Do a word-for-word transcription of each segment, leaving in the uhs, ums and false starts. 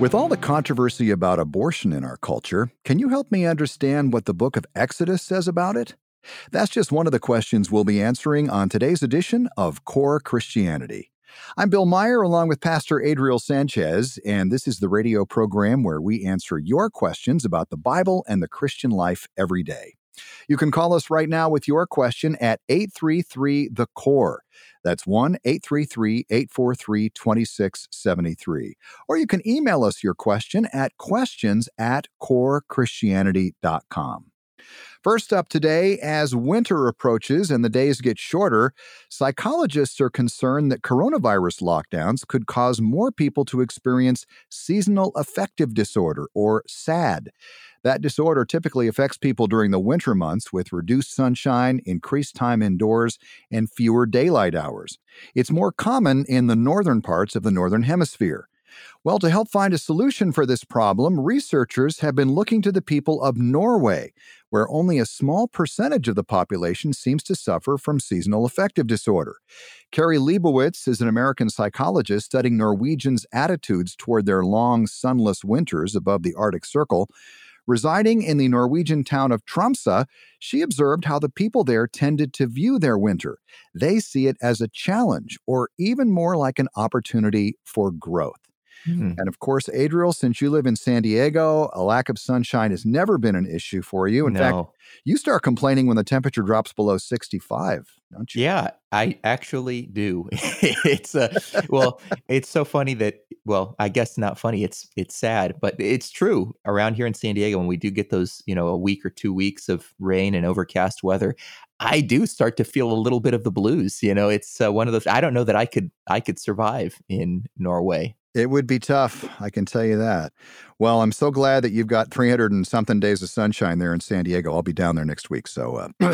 With all the controversy about abortion in our culture, can you help me understand what the book of Exodus says about it? That's just one of the questions we'll be answering on today's edition of Core Christianity. I'm Bill Meyer along with Pastor Adriel Sanchez, and this is the radio program where we answer your questions about the Bible and the Christian life every day. You can call us right now with your question at eight three three, the core. That's one eight three three, eight four three, two six seven three. Or you can email us your question at questions at core christianity dot com. First up today, as winter approaches and the days get shorter, psychologists are concerned that coronavirus lockdowns could cause more people to experience seasonal affective disorder, or SAD. That disorder typically affects people during the winter months with reduced sunshine, increased time indoors, and fewer daylight hours. It's more common in the northern parts of the Northern Hemisphere. Well, to help find a solution for this problem, researchers have been looking to the people of Norway, where only a small percentage of the population seems to suffer from seasonal affective disorder. Carrie Leibowitz is an American psychologist studying Norwegians' attitudes toward their long, sunless winters above the Arctic Circle. Residing in the Norwegian town of Tromsø, she observed how the people there tended to view their winter. They see it as a challenge, or even more like an opportunity for growth. Hmm. And of course, Adriel, since you live in San Diego, a lack of sunshine has never been an issue for you. In No. fact, you start complaining when the temperature drops below sixty-five, don't you? Yeah, I actually do. It's uh, well, it's so funny that, well, I guess not funny. It's it's sad, but it's true. Around here in San Diego, when we do get those, you know, a week or two weeks of rain and overcast weather, I do start to feel a little bit of the blues. You know, it's uh, one of those. I don't know that I could I could survive in Norway. It would be tough, I can tell you that. Well, I'm so glad that you've got three hundred and something days of sunshine there in San Diego. I'll be down there next week. So uh,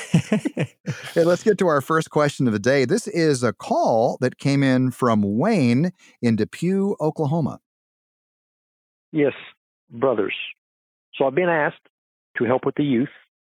hey, let's get to our first question of the day. This is a call that came in from Wayne in Depew, Oklahoma. Yes, brothers. So I've been asked to help with the youth.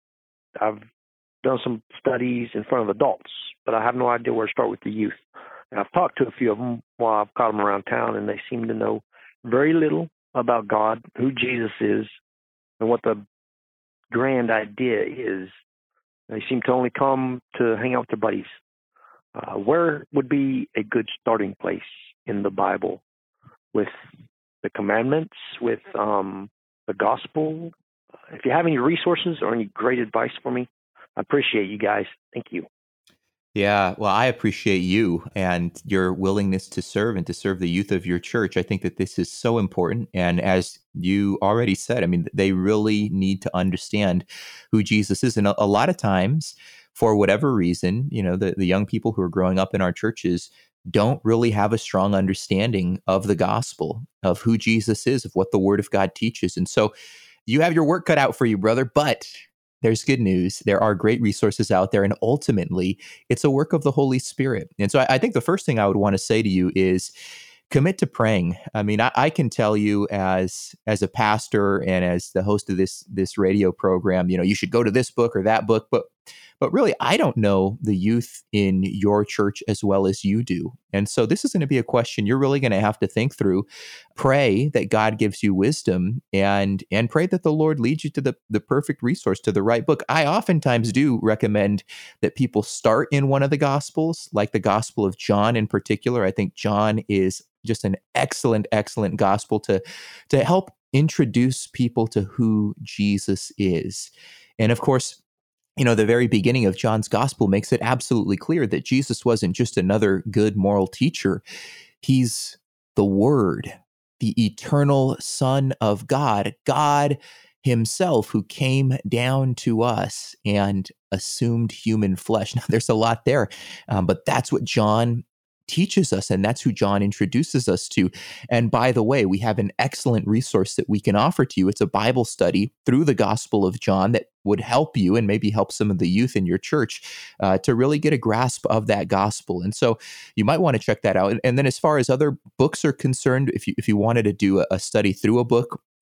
I've done some studies in front of adults, but I have no idea where to start with the youth. And I've talked to a few of them while I've caught them around town, and they seem to know very little about God, who Jesus is, and what the grand idea is. They seem to only come to hang out with their buddies. Uh, where would be a good starting place in the Bible with the commandments, with um, the gospel? If you have any resources or any great advice for me, I appreciate you guys. Thank you. Yeah, well, I appreciate you and your willingness to serve and to serve the youth of your church. I think that this is so important. And as you already said, I mean, they really need to understand who Jesus is. And a, a lot of times, for whatever reason, you know, the, the young people who are growing up in our churches don't really have a strong understanding of the gospel, of who Jesus is, of what the Word of God teaches. And so you have your work cut out for you, brother, but there's good news. There are great resources out there. And ultimately, it's a work of the Holy Spirit. And so I, I think the first thing I would want to say to you is commit to praying. I mean, I, I can tell you as as a pastor and as the host of this this radio program, you know, you should go to this book or that book. But but really, I don't know the youth in your church as well as you do. And so this is going to be a question you're really going to have to think through. Pray that God gives you wisdom and and pray that the Lord leads you to the, the perfect resource, to the right book. I oftentimes do recommend that people start in one of the Gospels, like the Gospel of John in particular. I think John is just an excellent, excellent gospel to, to help introduce people to who Jesus is. And of course, you know, the very beginning of John's gospel makes it absolutely clear that Jesus wasn't just another good moral teacher. He's the Word, the eternal Son of God, God himself who came down to us and assumed human flesh. Now, there's a lot there, um, but that's what John teaches us, and that's who John introduces us to. And by the way, we have an excellent resource that we can offer to you. It's a Bible study through the Gospel of John that would help you and maybe help some of the youth in your church uh, to really get a grasp of that gospel. And so you might want to check that out. And, and then as far as other books are concerned, if you if you wanted to do a, a study through a book,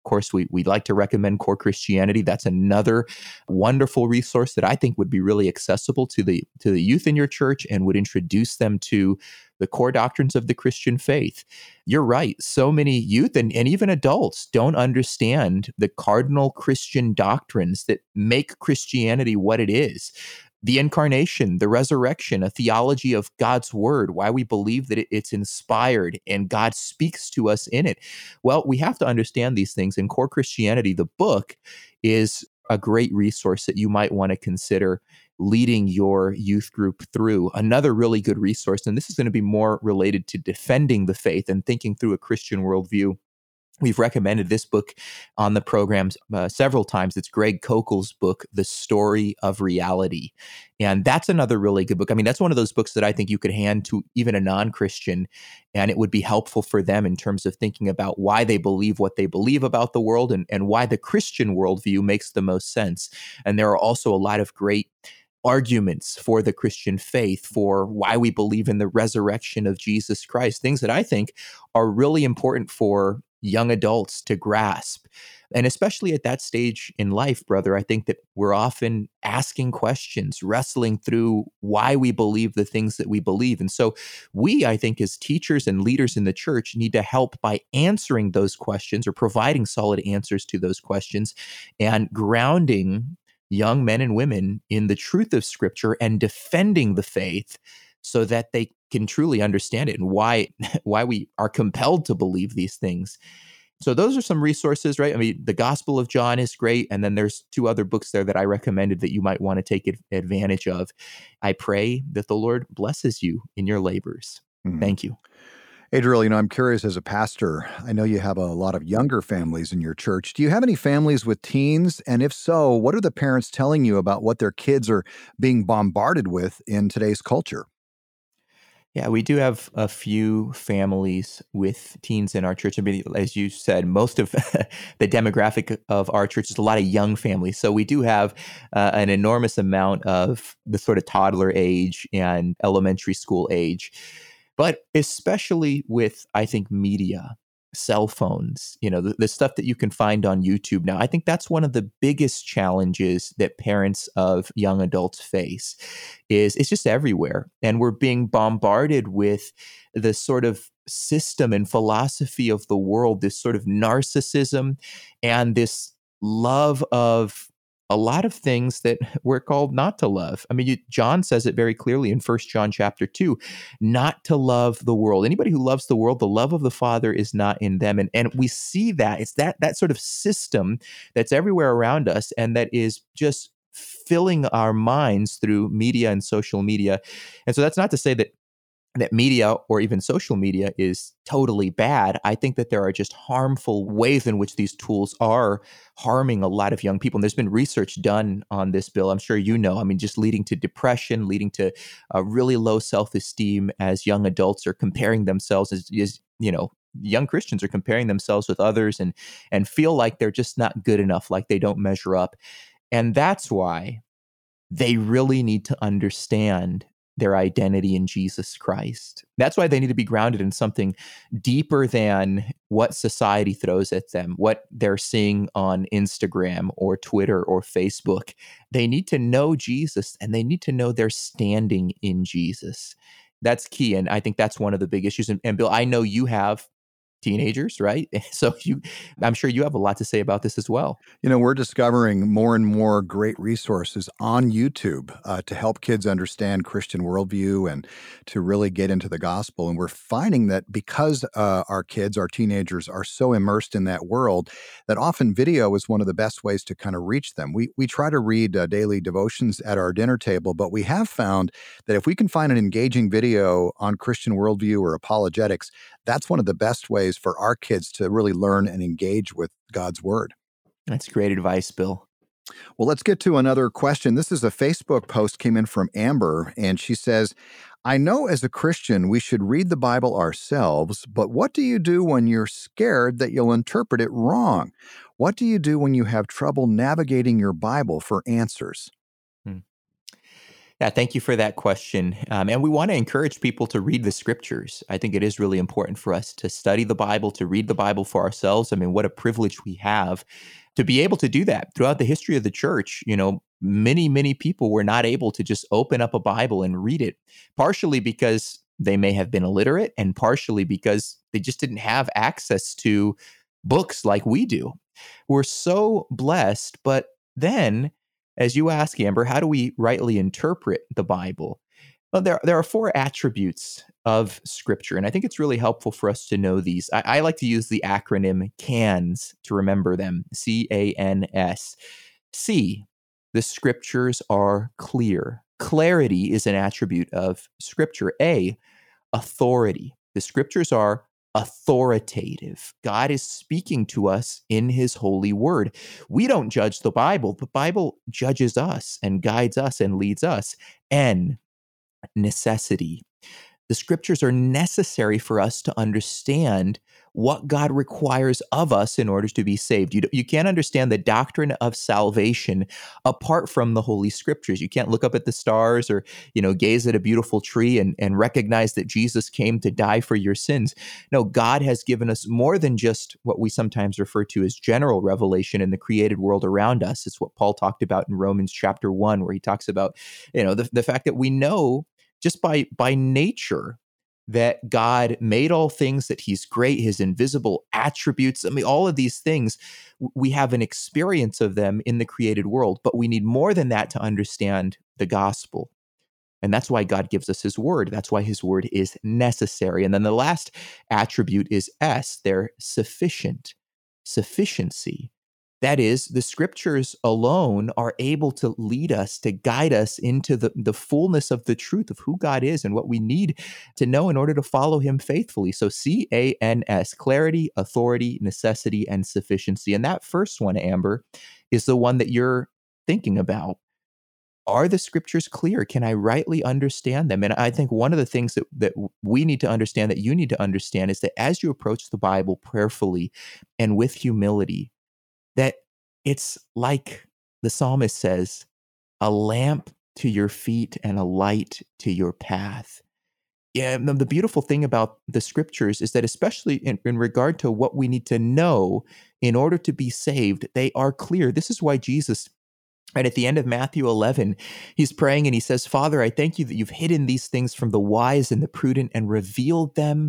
course, we, we'd like to recommend Core Christianity. That's another wonderful resource that I think would be really accessible to the to the youth in your church and would introduce them to the core doctrines of the Christian faith. You're right. So many youth and, and even adults don't understand the cardinal Christian doctrines that make Christianity what it is. The incarnation, the resurrection, a theology of God's word, why we believe that it, it's inspired and God speaks to us in it. Well, we have to understand these things. And Core Christianity, the book, is a great resource that you might want to consider leading your youth group through. Another really good resource, and this is going to be more related to defending the faith and thinking through a Christian worldview. We've recommended this book on the programs uh, several times. It's Greg Koukl's book, The Story of Reality. And that's another really good book. I mean, that's one of those books that I think you could hand to even a non-Christian, and it would be helpful for them in terms of thinking about why they believe what they believe about the world and, and why the Christian worldview makes the most sense. And there are also a lot of great arguments for the Christian faith, for why we believe in the resurrection of Jesus Christ, things that I think are really important for young adults to grasp. And especially at that stage in life, brother, I think that we're often asking questions, wrestling through why we believe the things that we believe. And so we, I think, as teachers and leaders in the church, need to help by answering those questions or providing solid answers to those questions and grounding young men and women in the truth of Scripture and defending the faith so that they can truly understand it and why why we are compelled to believe these things. So those are some resources, right? I mean, the Gospel of John is great, and then there's two other books there that I recommended that you might want to take advantage of. I pray that the Lord blesses you in your labors. Mm-hmm. Thank you. Adriel, you know, I'm curious as a pastor, I know you have a lot of younger families in your church. Do you have any families with teens? And if so, what are the parents telling you about what their kids are being bombarded with in today's culture? Yeah, we do have a few families with teens in our church. I mean, as you said, most of the demographic of our church is a lot of young families. So we do have uh, an enormous amount of the sort of toddler age and elementary school age. But especially with, I think, media, cell phones, you know, the, the stuff that you can find on YouTube now, I think that's one of the biggest challenges that parents of young adults face is it's just everywhere. And we're being bombarded with the sort of system and philosophy of the world, this sort of narcissism and this love of a lot of things that we're called not to love. I mean, you, John says it very clearly in First John chapter two, not to love the world. Anybody who loves the world, the love of the Father is not in them. And, and we see that. It's that that sort of system that's everywhere around us and that is just filling our minds through media and social media. And so that's not to say that that media or even social media is totally bad. I think that there are just harmful ways in which these tools are harming a lot of young people. And there's been research done on this, Bill. I'm sure you know. I mean, just leading to depression, leading to uh, really low self-esteem as young adults are comparing themselves as, as, you know, young Christians are comparing themselves with others and and feel like they're just not good enough, like they don't measure up. And that's why they really need to understand their identity in Jesus Christ. That's why they need to be grounded in something deeper than what society throws at them, what they're seeing on Instagram or Twitter or Facebook. They need to know Jesus and they need to know their standing in Jesus. That's key. And I think that's one of the big issues. And, and Bill, I know you have teenagers, right? So you, I'm sure you have a lot to say about this as well. You know, we're discovering more and more great resources on YouTube uh, to help kids understand Christian worldview and to really get into the gospel. And we're finding that because uh, our kids, our teenagers are so immersed in that world, that often video is one of the best ways to kind of reach them. We, we try to read uh, daily devotions at our dinner table, but we have found that if we can find an engaging video on Christian worldview or apologetics, that's one of the best ways for our kids to really learn and engage with God's word. That's great advice, Bill. Well, let's get to another question. This is a Facebook post came in from Amber, and she says, I know as a Christian we should read the Bible ourselves, but what do you do when you're scared that you'll interpret it wrong? What do you do when you have trouble navigating your Bible for answers? Hmm. Yeah, thank you for that question. Um, and we want to encourage people to read the scriptures. I think it is really important for us to study the Bible, to read the Bible for ourselves. I mean, what a privilege we have to be able to do that. Throughout the history of the church, you know, many, many people were not able to just open up a Bible and read it, partially because they may have been illiterate and partially because they just didn't have access to books like we do. We're so blessed, but then as you ask, Amber, how do we rightly interpret the Bible? Well, there, there are four attributes of Scripture, and I think it's really helpful for us to know these. I, I like to use the acronym CANS to remember them, C A N S. C, the Scriptures are clear. Clarity is an attribute of Scripture. A, authority. The Scriptures are authoritative. God is speaking to us in his holy word. We don't judge the Bible. The Bible judges us and guides us and leads us. N, necessity. The scriptures are necessary for us to understand what God requires of us in order to be saved. You, you can't understand the doctrine of salvation apart from the Holy Scriptures. You can't look up at the stars or, you know, gaze at a beautiful tree and, and recognize that Jesus came to die for your sins. No, God has given us more than just what we sometimes refer to as general revelation in the created world around us. It's what Paul talked about in Romans chapter one, where he talks about, you know, the, the fact that we know just by by nature that God made all things, that he's great, his invisible attributes. I mean, all of these things, we have an experience of them in the created world, but we need more than that to understand the gospel. And that's why God gives us his word. That's why his word is necessary. And then the last attribute is S, they're sufficient, sufficiency. That is, the scriptures alone are able to lead us, to guide us into the, the fullness of the truth of who God is and what we need to know in order to follow him faithfully. So C A N S, clarity, authority, necessity, and sufficiency. And that first one, Amber, is the one that you're thinking about. Are the scriptures clear? Can I rightly understand them? And I think one of the things that, that we need to understand, that you need to understand, is that as you approach the Bible prayerfully and with humility, that it's like the psalmist says, a lamp to your feet and a light to your path. Yeah, the beautiful thing about the scriptures is that, especially in, in regard to what we need to know in order to be saved, they are clear. This is why Jesus, and at the end of Matthew eleven, he's praying and he says, Father, I thank you that you've hidden these things from the wise and the prudent and revealed them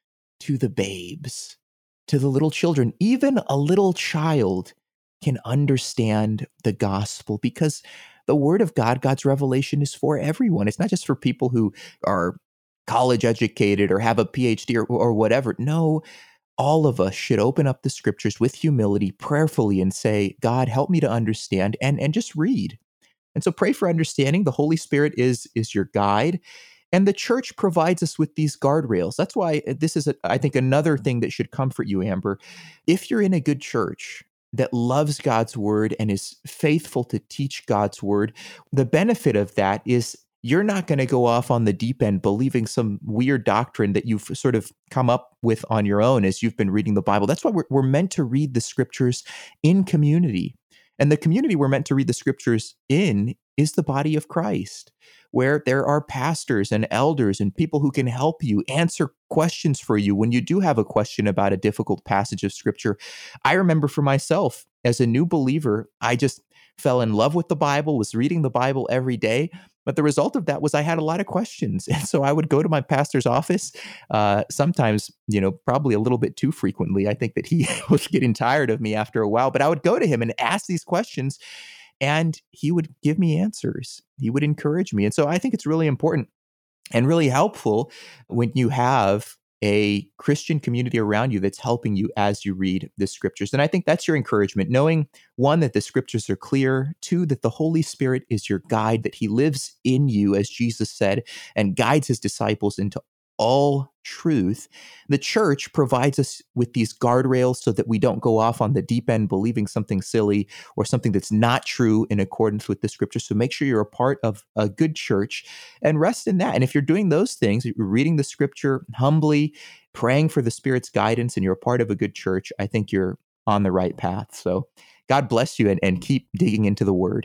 to the babes, to the little children. Even a little child can understand the gospel because the word of God, God's revelation, is for everyone. It's not just for people who are college educated or have a P H D or, or whatever. No, all of us should open up the scriptures with humility, prayerfully, and say, God, help me to understand, and, and just read. And so pray for understanding. The Holy Spirit is, is your guide. And the church provides us with these guardrails. That's why this is, a, I think, another thing that should comfort you, Amber. If you're in a good church that loves God's word and is faithful to teach God's word, the benefit of that is you're not going to go off on the deep end believing some weird doctrine that you've sort of come up with on your own as you've been reading the Bible. That's why we're, we're meant to read the scriptures in community. And the community we're meant to read the scriptures in is the body of Christ, where there are pastors and elders and people who can help you answer questions for you when you do have a question about a difficult passage of scripture. I remember for myself, as a new believer, I just fell in love with the Bible, was reading the Bible every day. But the result of that was I had a lot of questions. And so I would go to my pastor's office, uh, sometimes, you know, probably a little bit too frequently. I think that he was getting tired of me after a while, but I would go to him and ask these questions and he would give me answers. He would encourage me. And so I think it's really important and really helpful when you have a Christian community around you that's helping you as you read the scriptures. And I think that's your encouragement, knowing, one, that the scriptures are clear, two, that the Holy Spirit is your guide, that he lives in you, as Jesus said, and guides his disciples into all truth. The church provides us with these guardrails so that we don't go off on the deep end believing something silly or something that's not true in accordance with the scripture. So make sure you're a part of a good church and rest in that. And if you're doing those things, you're reading the scripture humbly, praying for the Spirit's guidance, and you're a part of a good church, I think you're on the right path. So God bless you, and, and keep digging into the word.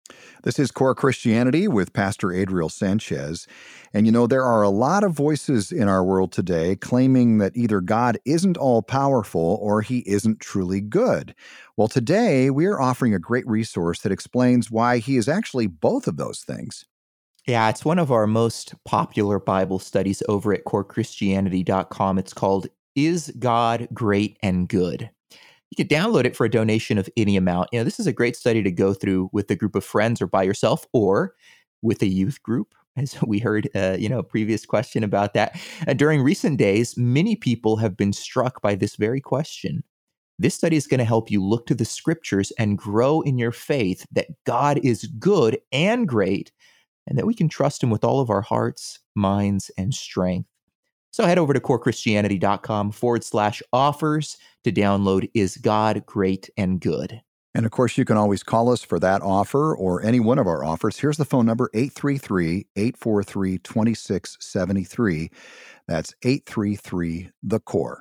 This is Core Christianity with Pastor Adriel Sanchez. And you know, there are a lot of voices in our world today claiming that either God isn't all-powerful or he isn't truly good. Well, today we are offering a great resource that explains why he is actually both of those things. Yeah, it's one of our most popular Bible studies over at core christianity dot com. It's called Is God Great and Good? You can download it for a donation of any amount. You know, this is a great study to go through with a group of friends or by yourself or with a youth group, as we heard, uh, you know, a previous question about that. Uh, during recent days, many people have been struck by this very question. This study is going to help you look to the scriptures and grow in your faith that God is good and great, and that we can trust him with all of our hearts, minds, and strength. So head over to core christianity dot com forward slash offers to download Is God Great and Good? And of course, you can always call us for that offer or any one of our offers. Here's the phone number, eight three three, eight four three, two six seven three. That's eight three three, the core.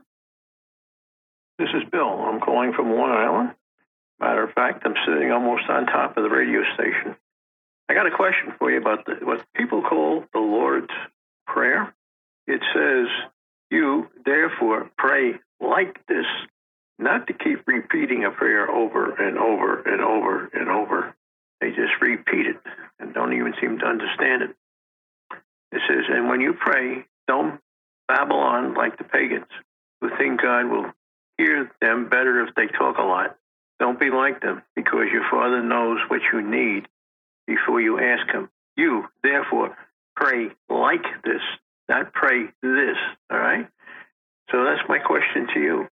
This is Bill. I'm calling from Long Island. Matter of fact, I'm sitting almost on top of the radio station. I got a question for you about the, what people call the Lord's Prayer. It says, you, therefore, pray like this, not to keep repeating a prayer over and over and over and over. They just repeat it and don't even seem to understand it. It says, and when you pray, don't babble on like the pagans who think God will hear them better if they talk a lot. Don't be like them, because your Father knows what you need before you ask him. You, therefore, pray like this, not pray this, all right? So that's my question to you.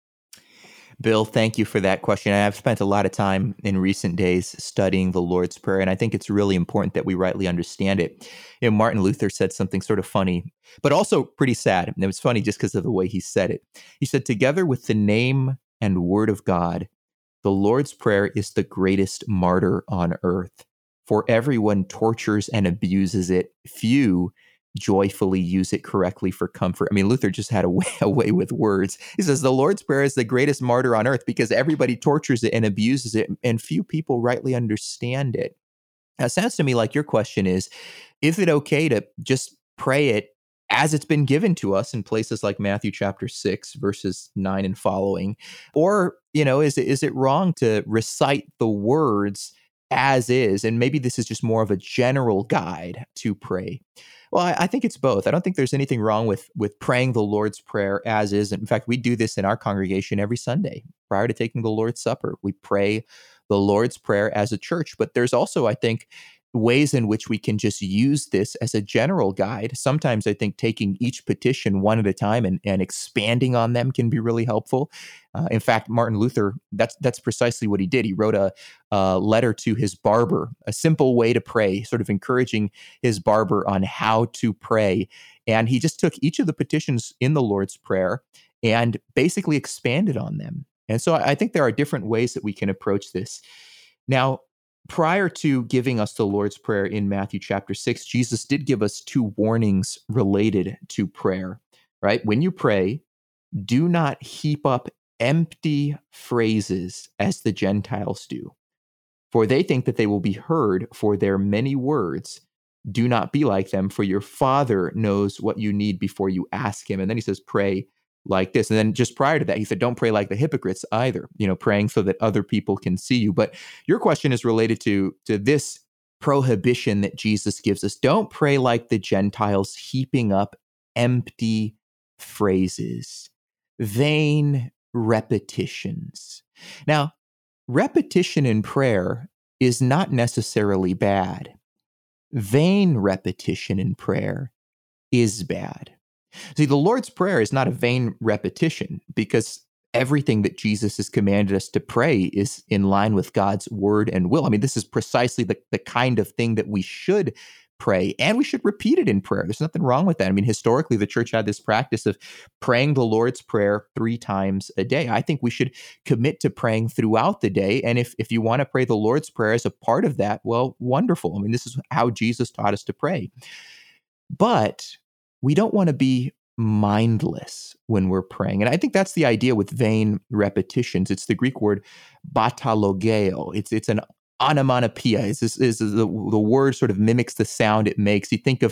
Bill, thank you for that question. I've spent a lot of time in recent days studying the Lord's Prayer, and I think it's really important that we rightly understand it. You know, Martin Luther said something sort of funny, but also pretty sad. And it was funny just because of the way he said it. He said, together with the name and word of God, the Lord's Prayer is the greatest martyr on earth. For everyone tortures and abuses it. Few joyfully use it correctly for comfort. I mean, Luther just had a way, a way with words. He says the Lord's Prayer is the greatest martyr on earth because everybody tortures it and abuses it, and few people rightly understand it. Now, it sounds to me like your question is, is it okay to just pray it as it's been given to us in places like Matthew chapter six, verses nine and following? Or, you know, is it, is it wrong to recite the words as is? And maybe this is just more of a general guide to pray. Well, I, I think it's both. I don't think there's anything wrong with with praying the Lord's Prayer as is. In fact, we do this in our congregation every Sunday prior to taking the Lord's Supper. We pray the Lord's Prayer as a church. But there's also, I think, ways in which we can just use this as a general guide. Sometimes I think taking each petition one at a time and, and expanding on them can be really helpful. Uh, in fact, Martin Luther, that's that's precisely what he did. He wrote a, a letter to his barber, a simple way to pray, sort of encouraging his barber on how to pray. And he just took each of the petitions in the Lord's Prayer and basically expanded on them. And so I think there are different ways that we can approach this. Now, prior to giving us the Lord's Prayer in Matthew chapter six, Jesus did give us two warnings related to prayer, right? When you pray, do not heap up empty phrases as the Gentiles do, for they think that they will be heard for their many words. Do not be like them, for your Father knows what you need before you ask him. And then he says, pray like this. And then just prior to that, he said, don't pray like the hypocrites either, you know, praying so that other people can see you. But your question is related to, to this prohibition that Jesus gives us. Don't pray like the Gentiles, heaping up empty phrases, vain repetitions. Now, repetition in prayer is not necessarily bad. Vain repetition in prayer is bad. See, the Lord's Prayer is not a vain repetition because everything that Jesus has commanded us to pray is in line with God's word and will. I mean, this is precisely the, the kind of thing that we should pray, and we should repeat it in prayer. There's nothing wrong with that. I mean, historically, the church had this practice of praying the Lord's Prayer three times a day. I think we should commit to praying throughout the day. And if, if you want to pray the Lord's Prayer as a part of that, well, wonderful. I mean, this is how Jesus taught us to pray. But we don't want to be mindless when we're praying. And I think that's the idea with vain repetitions. It's the Greek word batalogeo. It's it's an onomatopoeia is, is, is the, the word sort of mimics the sound it makes. You think of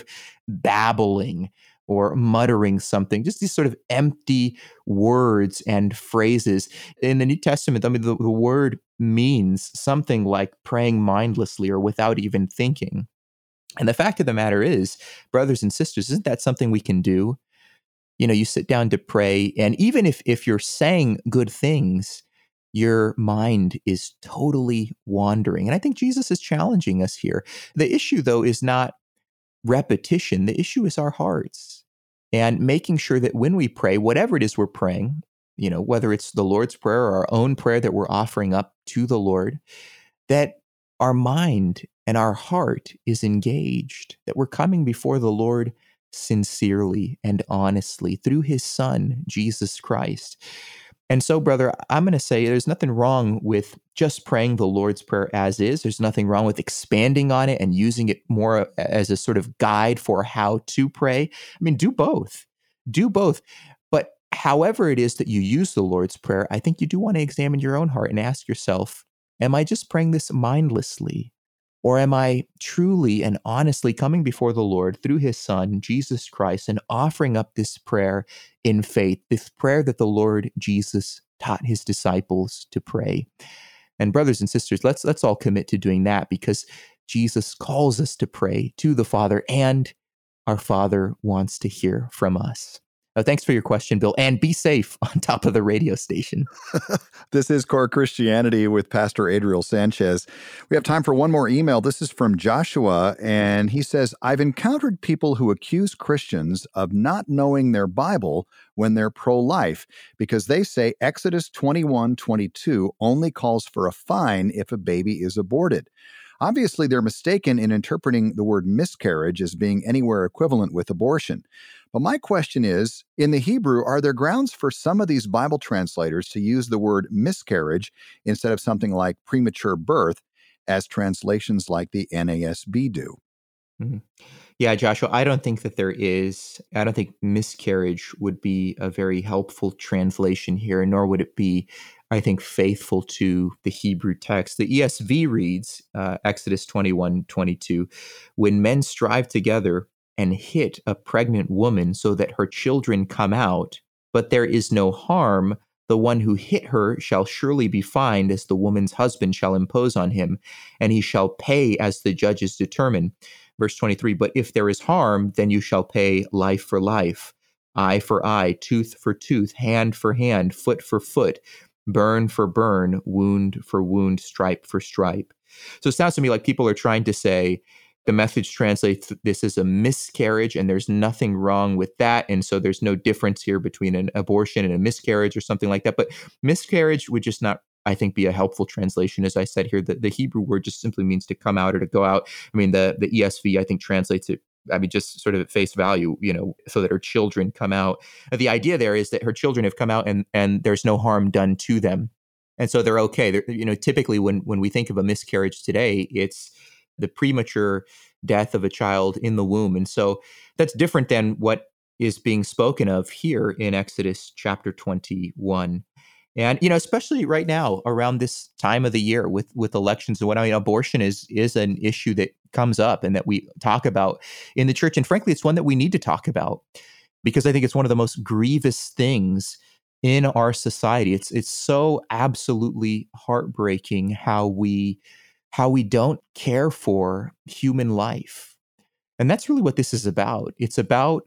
babbling or muttering something, just these sort of empty words and phrases. In the New Testament, I mean, the, the word means something like praying mindlessly or without even thinking. And the fact of the matter is, brothers and sisters, isn't that something we can do? You know, you sit down to pray, and even if if you're saying good things, your mind is totally wandering. And I think Jesus is challenging us here. The issue, though, is not repetition. The issue is our hearts, and making sure that when we pray, whatever it is we're praying, you know, whether it's the Lord's Prayer or our own prayer that we're offering up to the Lord, that our mind and our heart is engaged, that we're coming before the Lord sincerely and honestly through his Son, Jesus Christ. And so, brother, I'm going to say there's nothing wrong with just praying the Lord's Prayer as is. There's nothing wrong with expanding on it and using it more as a sort of guide for how to pray. I mean, do both. Do both. But however it is that you use the Lord's Prayer, I think you do want to examine your own heart and ask yourself, am I just praying this mindlessly? Or am I truly and honestly coming before the Lord through his Son, Jesus Christ, and offering up this prayer in faith, this prayer that the Lord Jesus taught his disciples to pray? And brothers and sisters, let's let's all commit to doing that, because Jesus calls us to pray to the Father, and our Father wants to hear from us. Uh, thanks for your question, Bill, and be safe on top of the radio station. This is Core Christianity with Pastor Adriel Sanchez. We have time for one more email. This is from Joshua, and he says, I've encountered people who accuse Christians of not knowing their Bible when they're pro-life, because they say Exodus twenty-one twenty-two only calls for a fine if a baby is aborted. Obviously, they're mistaken in interpreting the word miscarriage as being anywhere equivalent with abortion. But my question is, in the Hebrew, are there grounds for some of these Bible translators to use the word miscarriage instead of something like premature birth, as translations like the N A S B do? Mm-hmm. Yeah, Joshua, I don't think that there is. I don't think miscarriage would be a very helpful translation here, nor would it be, I think, faithful to the Hebrew text. The E S V reads, uh, Exodus twenty-one twenty-two, when men strive together and hit a pregnant woman so that her children come out, but there is no harm, the one who hit her shall surely be fined, as the woman's husband shall impose on him, and he shall pay as the judges determine. Verse twenty-three, but if there is harm, then you shall pay life for life, eye for eye, tooth for tooth, hand for hand, foot for foot, burn for burn, wound for wound, stripe for stripe. So it sounds to me like people are trying to say, the Message translates this as a miscarriage, and there's nothing wrong with that. And so there's no difference here between an abortion and a miscarriage or something like that. But miscarriage would just not, I think, be a helpful translation. As I said here, the, the Hebrew word just simply means to come out or to go out. I mean, the, the E S V, I think, translates it, I mean, just sort of at face value, you know, so that her children come out. The idea there is that her children have come out and, and there's no harm done to them. And so they're okay. They're, you know, typically when, when we think of a miscarriage today, it's the premature death of a child in the womb. And so that's different than what is being spoken of here in Exodus chapter twenty-one. And, you know, especially right now around this time of the year with, with elections and what I mean, abortion is, is an issue that comes up and that we talk about in the church. And frankly, it's one that we need to talk about, because I think it's one of the most grievous things in our society. It's, it's so absolutely heartbreaking how we how we don't care for human life. And that's really what this is about. It's about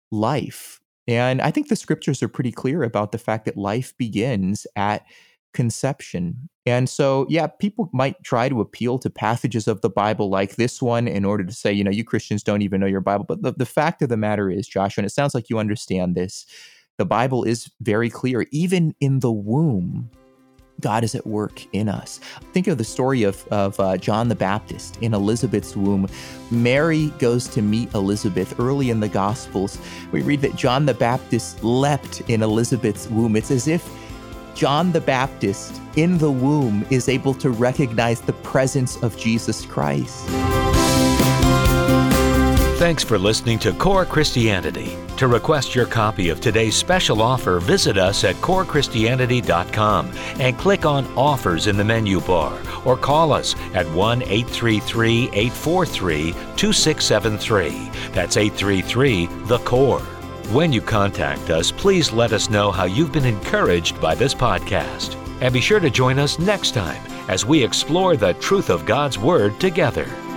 life. And I think the scriptures are pretty clear about the fact that life begins at conception. And so, yeah, people might try to appeal to passages of the Bible like this one in order to say, you know, you Christians don't even know your Bible. But the, the fact of the matter is, Joshua, and it sounds like you understand this, the Bible is very clear. Even in the womb, God is at work in us. Think of the story of, of uh, John the Baptist in Elizabeth's womb. Mary goes to meet Elizabeth early in the Gospels. We read that John the Baptist leapt in Elizabeth's womb. It's as if John the Baptist in the womb is able to recognize the presence of Jesus Christ. Thanks for listening to Core Christianity. To request your copy of today's special offer, visit us at core christianity dot com and click on Offers in the menu bar, or call us at one eight three three, eight four three, two six seven three. That's eight three three, the core. When you contact us, please let us know how you've been encouraged by this podcast. And be sure to join us next time as we explore the truth of God's Word together.